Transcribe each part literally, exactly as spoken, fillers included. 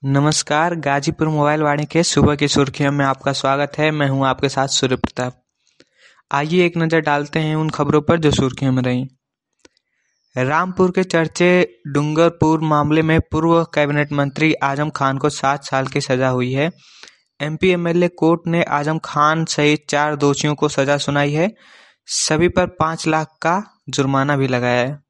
नमस्कार, गाजीपुर मोबाइल वाणी के सुबह की सुर्खियों में आपका स्वागत है। मैं हूं आपके साथ सूर्य प्रताप। आइए एक नज़र डालते हैं उन खबरों पर जो सुर्खियों में रहीं। रामपुर के चर्चे डूंगरपुर मामले में पूर्व कैबिनेट मंत्री आजम खान को सात साल की सजा हुई है। एमपी एमएलए कोर्ट ने आजम खान सहित चार दोषियों को सजा सुनाई है। सभी पर पाँच लाख का जुर्माना भी लगाया है।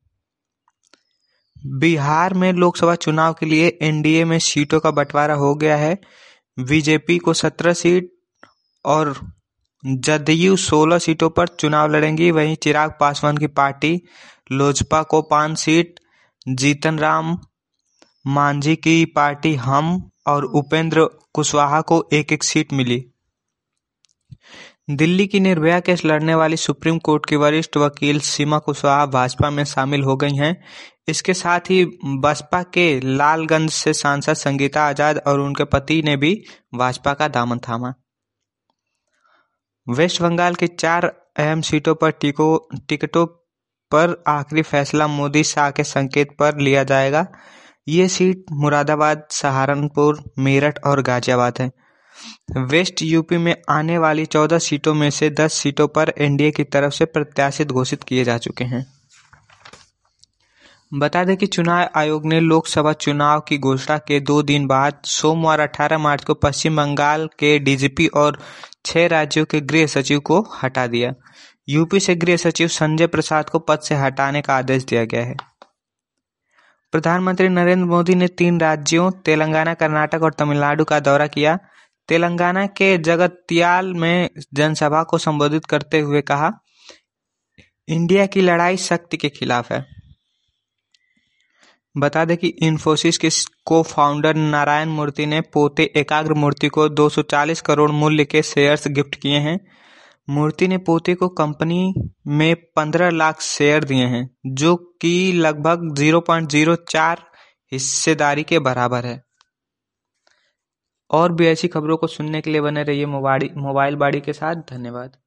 बिहार में लोकसभा चुनाव के लिए एनडीए में सीटों का बंटवारा हो गया है। बीजेपी को सत्रह सीट और जदयू सोलह सीटों पर चुनाव लड़ेंगी। वहीं चिराग पासवान की पार्टी लोजपा को पाँच सीट, जीतन राम मांझी की पार्टी हम और उपेंद्र कुशवाहा को एक एक सीट मिली। दिल्ली की निर्भया केस लड़ने वाली सुप्रीम कोर्ट की वरिष्ठ वकील सीमा कुशवाहा भाजपा में शामिल हो गई हैं। इसके साथ ही बसपा के लालगंज से सांसद संगीता आजाद और उनके पति ने भी भाजपा का दामन थामा। वेस्ट बंगाल की चार अहम सीटों पर टिकटों पर आखिरी फैसला मोदी शाह के संकेत पर लिया जाएगा। ये सीट मुरादाबाद, सहारनपुर, मेरठ और गाजियाबाद है। वेस्ट यूपी में आने वाली चौदह सीटों में से दस सीटों पर एनडीए की तरफ से प्रत्याशित घोषित किए जा चुके हैं। बता दें कि चुनाव आयोग ने लोकसभा चुनाव की घोषणा के दो दिन बाद सोमवार अठारह मार्च को पश्चिम बंगाल के डीजीपी और छह राज्यों के गृह सचिव को हटा दिया। यूपी से गृह सचिव संजय प्रसाद को पद से हटाने का आदेश दिया गया है। प्रधानमंत्री नरेंद्र मोदी ने तीन राज्यों तेलंगाना, कर्नाटक और तमिलनाडु का दौरा किया। तेलंगाना के जगत्याल में जनसभा को संबोधित करते हुए कहा, इंडिया की लड़ाई शक्ति के खिलाफ है। बता दें कि इन्फोसिस के को फाउंडर नारायण मूर्ति ने पोते एकाग्र मूर्ति को दो सौ चालीस करोड़ मूल्य के शेयर्स गिफ्ट किए हैं। मूर्ति ने पोते को कंपनी में पंद्रह लाख शेयर दिए हैं, जो कि लगभग ज़ीरो पॉइंट ज़ीरो चार हिस्सेदारी के बराबर है। और भी ऐसी खबरों को सुनने के लिए बने रहिए मोबाइल मोबाइल बाड़ी के साथ। धन्यवाद।